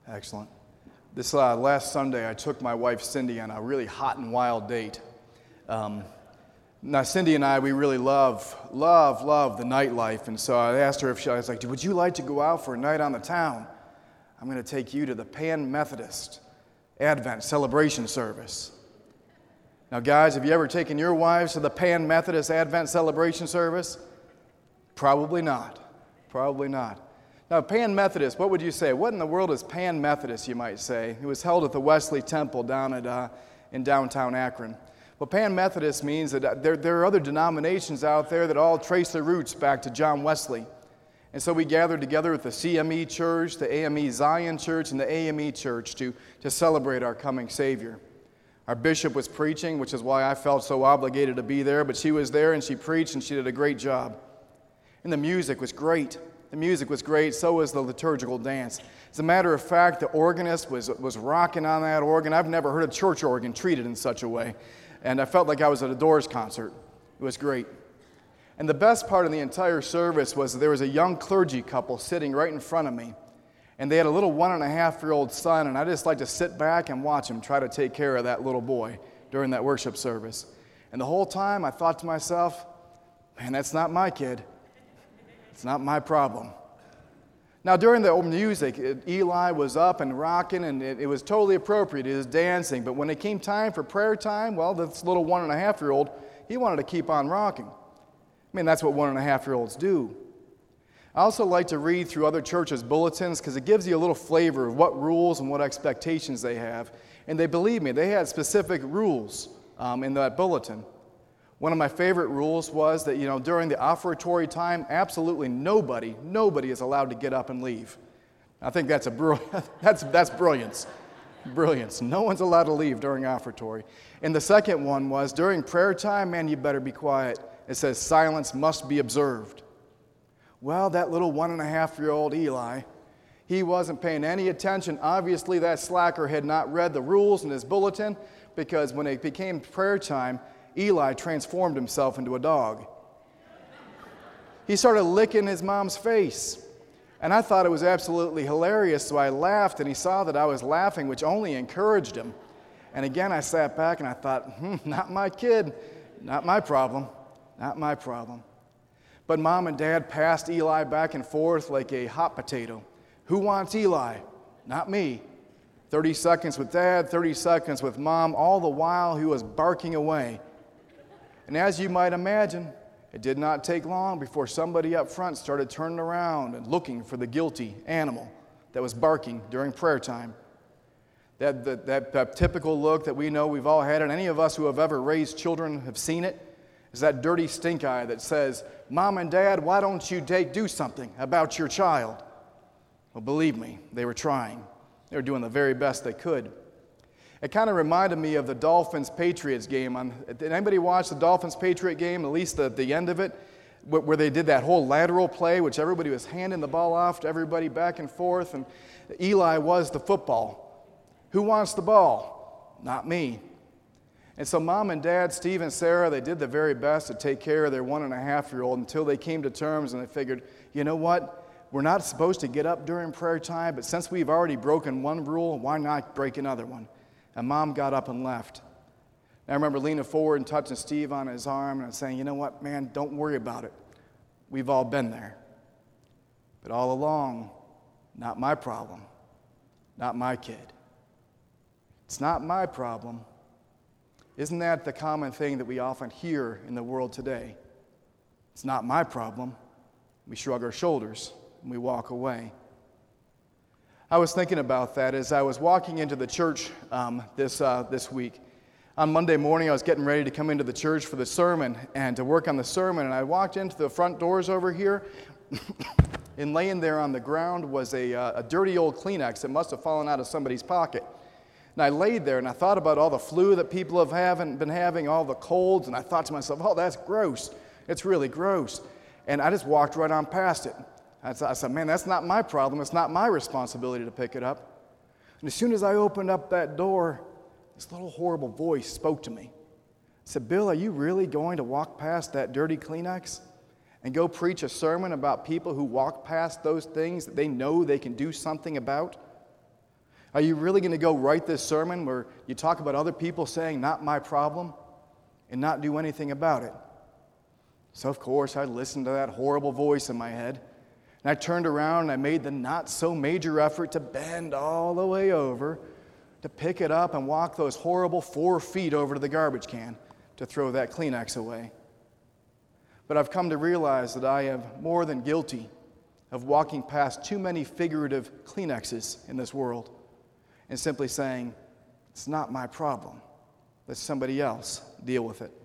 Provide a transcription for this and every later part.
Excellent. This last Sunday, I took my wife Cindy on a really hot and wild date. Now, Cindy and I, we really love the nightlife, and so I asked her I was like, would you like to go out for a night on the town? I'm going to take you to the Pan Methodist Advent celebration service. Now, guys, have you ever taken your wives to the Pan Methodist Advent celebration service? Probably not. Probably not. Now, Pan Methodist, what would you say? What in the world is Pan Methodist, you might say? It was held at the Wesley Temple down in downtown Akron. Well, Pan Methodist means that there are other denominations out there that all trace their roots back to John Wesley. And so we gathered together with the CME Church, the AME Zion Church, and the AME Church to celebrate our coming Savior. Our bishop was preaching, which is why I felt so obligated to be there, but she was there and she preached and she did a great job. And the music was great. The music was great, so was the liturgical dance. As a matter of fact, the organist was rocking on that organ. I've never heard a church organ treated in such a way. And I felt like I was at a Doors concert. It was great. And the best part of the entire service was that there was a young clergy couple sitting right in front of me. And they had a little 1.5-year-old son, and I just like to sit back and watch him try to take care of that little boy during that worship service. And the whole time I thought to myself, man, that's not my kid. It's not my problem. Now, during the music, Eli was up and rocking, and it was totally appropriate. He was dancing. But when it came time for prayer time, well, this little 1.5-year-old, he wanted to keep on rocking. I mean, that's what 1.5-year-olds do. I also like to read through other churches' bulletins because it gives you a little flavor of what rules and what expectations they have. And believe me, they had specific rules in that bulletin. One of my favorite rules was that, during the offertory time, absolutely nobody is allowed to get up and leave. I think that's that's brilliance. Brilliance. No one's allowed to leave during offertory. And the second one was, during prayer time, man, you better be quiet. It says silence must be observed. Well, that little 1.5-year-old Eli, he wasn't paying any attention. Obviously, that slacker had not read the rules in his bulletin, because when it became prayer time, Eli transformed himself into a dog. He started licking his mom's face. And I thought it was absolutely hilarious, so I laughed, and he saw that I was laughing, which only encouraged him. And again, I sat back and I thought, not my kid, not my problem, not my problem. But Mom and Dad passed Eli back and forth like a hot potato. Who wants Eli? Not me. 30 seconds with Dad, 30 seconds with Mom, all the while he was barking away. And as you might imagine, it did not take long before somebody up front started turning around and looking for the guilty animal that was barking during prayer time. That typical look that we know we've all had, and any of us who have ever raised children have seen it, is that dirty stink eye that says, Mom and Dad, why don't you do something about your child? Well, believe me, they were trying. They were doing the very best they could. It kind of reminded me of the Dolphins-Patriots game. Did anybody watch the Dolphins-Patriot game, at least the end of it, where they did that whole lateral play, which everybody was handing the ball off to everybody back and forth, and Eli was the football. Who wants the ball? Not me. And so Mom and Dad, Steve and Sarah, they did the very best to take care of their 1.5-year-old until they came to terms and they figured, you know what? We're not supposed to get up during prayer time, but since we've already broken one rule, why not break another one? And Mom got up and left. And I remember leaning forward and touching Steve on his arm and saying, you know what, man, don't worry about it. We've all been there. But all along, not my problem, not my kid. It's not my problem. Isn't that the common thing that we often hear in the world today? It's not my problem. We shrug our shoulders and we walk away. I was thinking about that as I was walking into the church this week. On Monday morning, I was getting ready to come into the church for the sermon and to work on the sermon, and I walked into the front doors over here, and laying there on the ground was a dirty old Kleenex that must have fallen out of somebody's pocket. And I laid there, and I thought about all the flu that people been having, all the colds, and I thought to myself, oh, that's gross. It's really gross. And I just walked right on past it. I said, man, that's not my problem. It's not my responsibility to pick it up. And as soon as I opened up that door, this little horrible voice spoke to me. It said, Bill, are you really going to walk past that dirty Kleenex and go preach a sermon about people who walk past those things that they know they can do something about? Are you really going to go write this sermon where you talk about other people saying, not my problem, and not do anything about it? So, of course, I listened to that horrible voice in my head, and I turned around and I made the not-so-major effort to bend all the way over, to pick it up and walk those horrible 4 feet over to the garbage can to throw that Kleenex away. But I've come to realize that I am more than guilty of walking past too many figurative Kleenexes in this world and simply saying, it's not my problem. Let somebody else deal with it.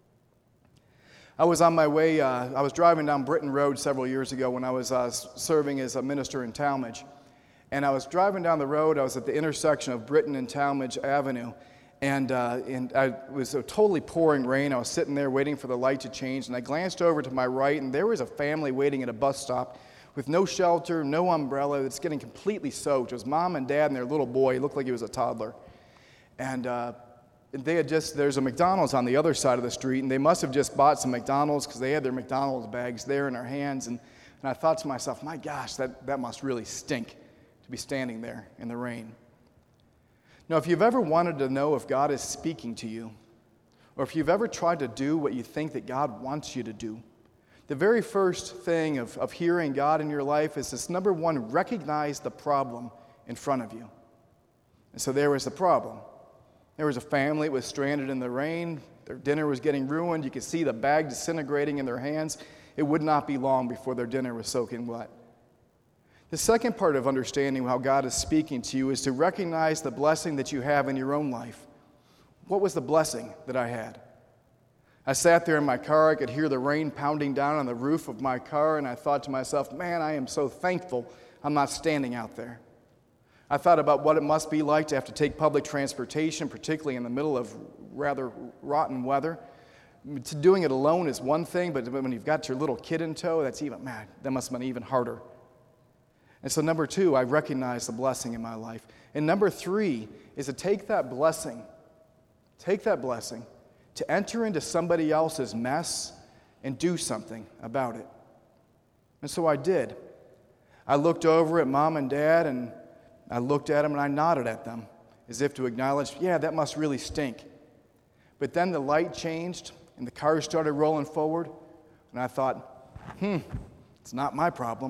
I was on my way, I was driving down Britton Road several years ago when I was serving as a minister in Talmadge. And I was driving down the road, I was at the intersection of Britton and Talmadge Avenue, and it was a totally pouring rain. I was sitting there waiting for the light to change, and I glanced over to my right, and there was a family waiting at a bus stop with no shelter, no umbrella. It's getting completely soaked. It was mom and dad and their little boy. He looked like he was a toddler. And there's a McDonald's on the other side of the street, and they must have just bought some McDonald's because they had their McDonald's bags there in their hands. And I thought to myself, my gosh, that must really stink to be standing there in the rain. Now, if you've ever wanted to know if God is speaking to you, or if you've ever tried to do what you think that God wants you to do, the very first thing of hearing God in your life is this: number one, recognize the problem in front of you. And so there was the problem. There was a family that was stranded in the rain. Their dinner was getting ruined. You could see the bag disintegrating in their hands. It would not be long before their dinner was soaking wet. The second part of understanding how God is speaking to you is to recognize the blessing that you have in your own life. What was the blessing that I had? I sat there in my car. I could hear the rain pounding down on the roof of my car, and I thought to myself, man, I am so thankful I'm not standing out there. I thought about what it must be like to have to take public transportation, particularly in the middle of rather rotten weather. Doing it alone is one thing, but when you've got your little kid in tow, that must have been even harder. And so number two, I recognize the blessing in my life. And number three is to take that blessing, to enter into somebody else's mess and do something about it. And so I did. I looked over at mom and dad, and I looked at them and I nodded at them as if to acknowledge, yeah, that must really stink. But then the light changed and the car started rolling forward, and I thought, it's not my problem.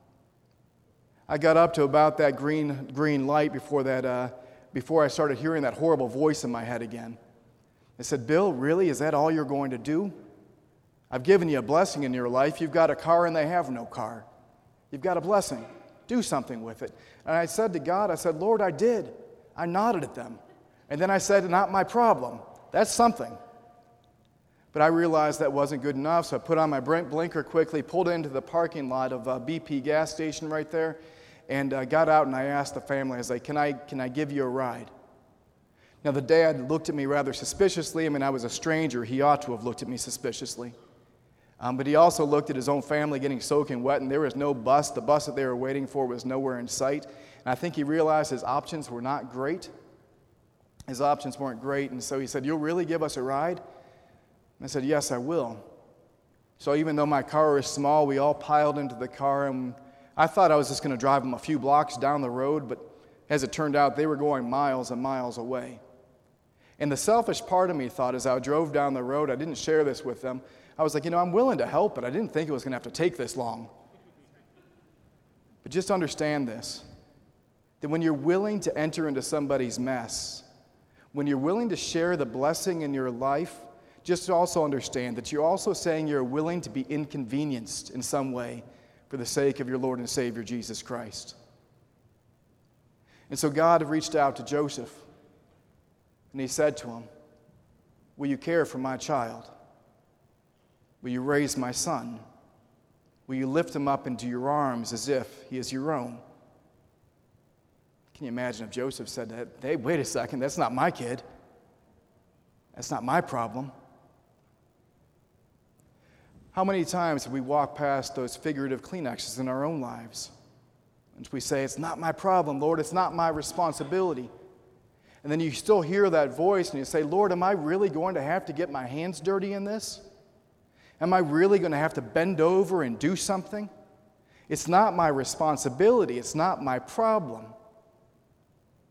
I got up to about that green light before I started hearing that horrible voice in my head again. I said, Bill, really? Is that all you're going to do? I've given you a blessing in your life. You've got a car and they have no car. You've got a blessing. Do something with it. And I said to God, I said, Lord, I did. I nodded at them. And then I said, not my problem. That's something. But I realized that wasn't good enough, so I put on my blinker quickly, pulled into the parking lot of a BP gas station right there, and got out and I asked the family, I was like, can I give you a ride? Now, the dad looked at me rather suspiciously. I mean, I was a stranger. He ought to have looked at me suspiciously. But he also looked at his own family getting soaking wet, and there was no bus. The bus that they were waiting for was nowhere in sight. And I think he realized his options were not great. His options weren't great, and so he said, you'll really give us a ride? And I said, yes, I will. So even though my car is small, we all piled into the car, and I thought I was just going to drive them a few blocks down the road, but as it turned out, they were going miles and miles away. And the selfish part of me thought, as I drove down the road, I didn't share this with them, I was like, I'm willing to help, but I didn't think it was going to have to take this long. But just understand this, that when you're willing to enter into somebody's mess, when you're willing to share the blessing in your life, just also understand that you're also saying you're willing to be inconvenienced in some way for the sake of your Lord and Savior, Jesus Christ. And so God reached out to Joseph, and he said to him, will you care for my child? Will you raise my son? Will you lift him up into your arms as if he is your own? Can you imagine if Joseph said that? Hey, wait a second, that's not my kid. That's not my problem. How many times have we walked past those figurative Kleenexes in our own lives? And we say, it's not my problem, Lord, it's not my responsibility. And then you still hear that voice and you say, Lord, am I really going to have to get my hands dirty in this? Am I really going to have to bend over and do something? It's not my responsibility. It's not my problem.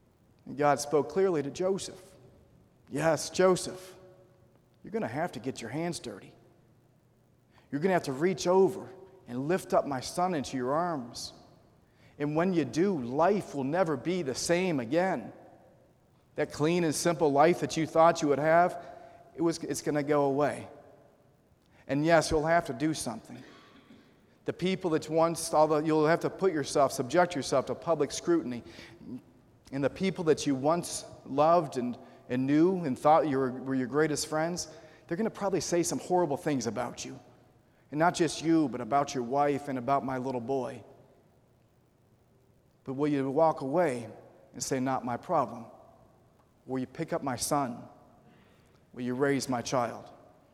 And God spoke clearly to Joseph. Yes, Joseph, you're going to have to get your hands dirty. You're going to have to reach over and lift up my son into your arms. And when you do, life will never be the same again. That clean and simple life that you thought you would have, it's going to go away. And yes, you'll have to do something. The people that you'll have to subject yourself to public scrutiny. And the people that you once loved and knew and thought were your greatest friends, they're going to probably say some horrible things about you. And not just you, but about your wife and about my little boy. But will you walk away and say, not my problem? Will you pick up my son? Will you raise my child?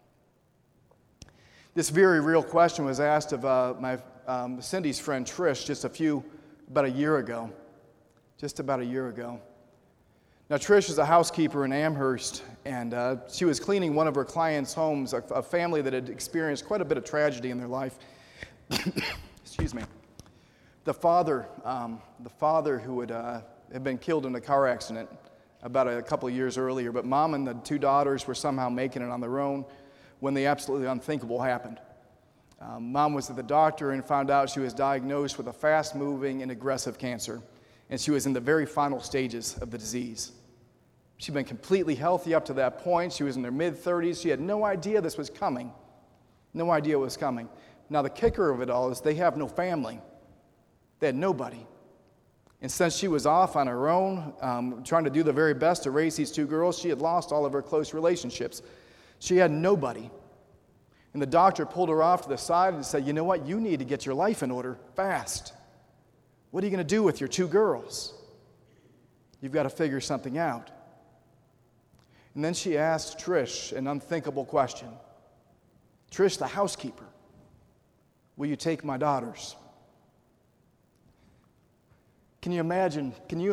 This very real question was asked of my Cindy's friend Trish about a year ago. Just about a year ago. Now, Trish is a housekeeper in Amherst, and she was cleaning one of her clients' homes, a family that had experienced quite a bit of tragedy in their life. Excuse me. The father who had been killed in a car accident about a couple of years earlier, but mom and the two daughters were somehow making it on their own when the absolutely unthinkable happened. Mom was at the doctor and found out she was diagnosed with a fast-moving and aggressive cancer, and she was in the very final stages of the disease. She'd been completely healthy up to that point. She was in her mid-30s. She had no idea this was coming. No idea it was coming. Now, the kicker of it all is they have no family. They had nobody. And since she was off on her own, trying to do the very best to raise these two girls, she had lost all of her close relationships. She had nobody. And the doctor pulled her off to the side and said, you know what, you need to get your life in order fast. What are you going to do with your two girls? You've got to figure something out. And then she asked Trish an unthinkable question. Trish, the housekeeper, will you take my daughters? Can you imagine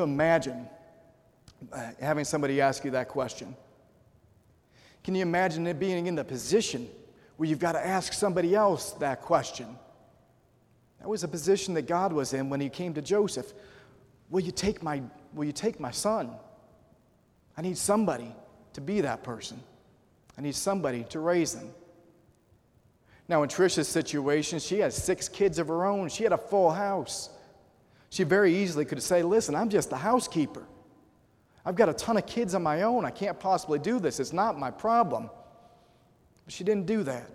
having somebody ask you that question? Can you imagine it being in the position where you've got to ask somebody else that question? That was a position that God was in when he came to Joseph. Will you take my son? I need somebody to be that person. I need somebody to raise them. Now, in Trish's situation, she had 6 kids of her own. She had a full house. She very easily could say, listen, I'm just the housekeeper. I've got a ton of kids of my own. I can't possibly do this. It's not my problem. But she didn't do that.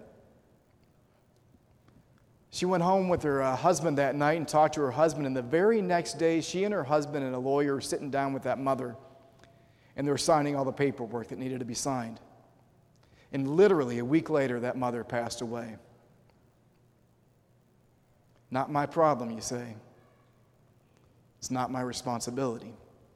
She went home with her husband that night and talked to her husband, and the very next day, she and her husband and a lawyer were sitting down with that mother, and they were signing all the paperwork that needed to be signed. And literally a week later, that mother passed away. Not my problem, you say. It's not my responsibility.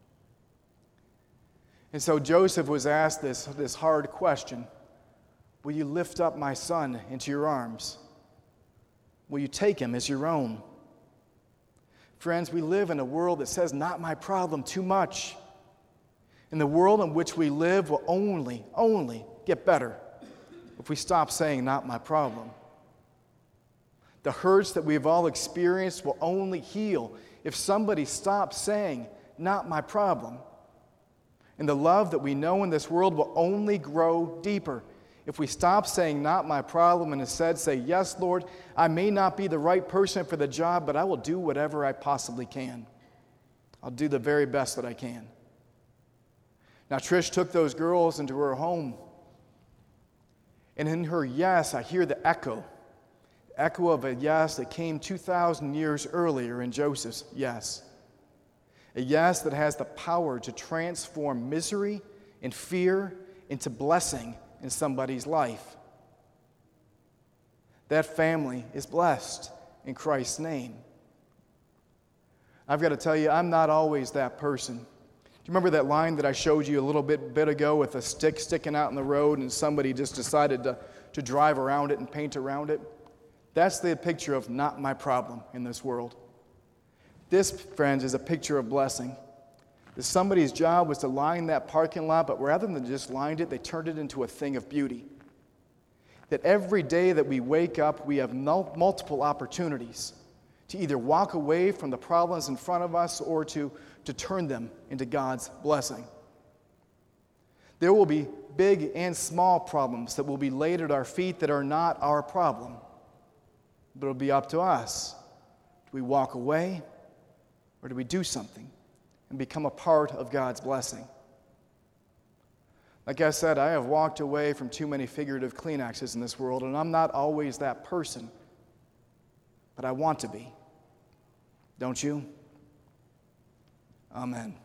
And so Joseph was asked this hard question. Will you lift up my son into your arms? Will you take him as your own? Friends, we live in a world that says, not my problem, too much. And the world in which we live will only get better if we stop saying, not my problem. The hurts that we've all experienced will only heal if somebody stops saying, not my problem. And the love that we know in this world will only grow deeper if we stop saying, not my problem, and instead say, yes, Lord, I may not be the right person for the job, but I will do whatever I possibly can. I'll do the very best that I can. Now, Trish took those girls into her home. And in her yes, I hear the echo of a yes that came 2,000 years earlier in Joseph's yes. A yes that has the power to transform misery and fear into blessing in somebody's life. That family is blessed in Christ's name. I've got to tell you, I'm not always that person. Do you remember that line that I showed you a little bit ago with a stick sticking out in the road and somebody just decided to drive around it and paint around it? That's the picture of not my problem in this world. This, friends, is a picture of blessing. That somebody's job was to line that parking lot, but rather than just lined it, they turned it into a thing of beauty. That every day that we wake up, we have multiple opportunities to either walk away from the problems in front of us or to turn them into God's blessing. There will be big and small problems that will be laid at our feet that are not our problem. But it'll be up to us. Do we walk away or do we do something and become a part of God's blessing? Like I said, I have walked away from too many figurative Kleenexes in this world, and I'm not always that person. But I want to be. Don't you? Amen.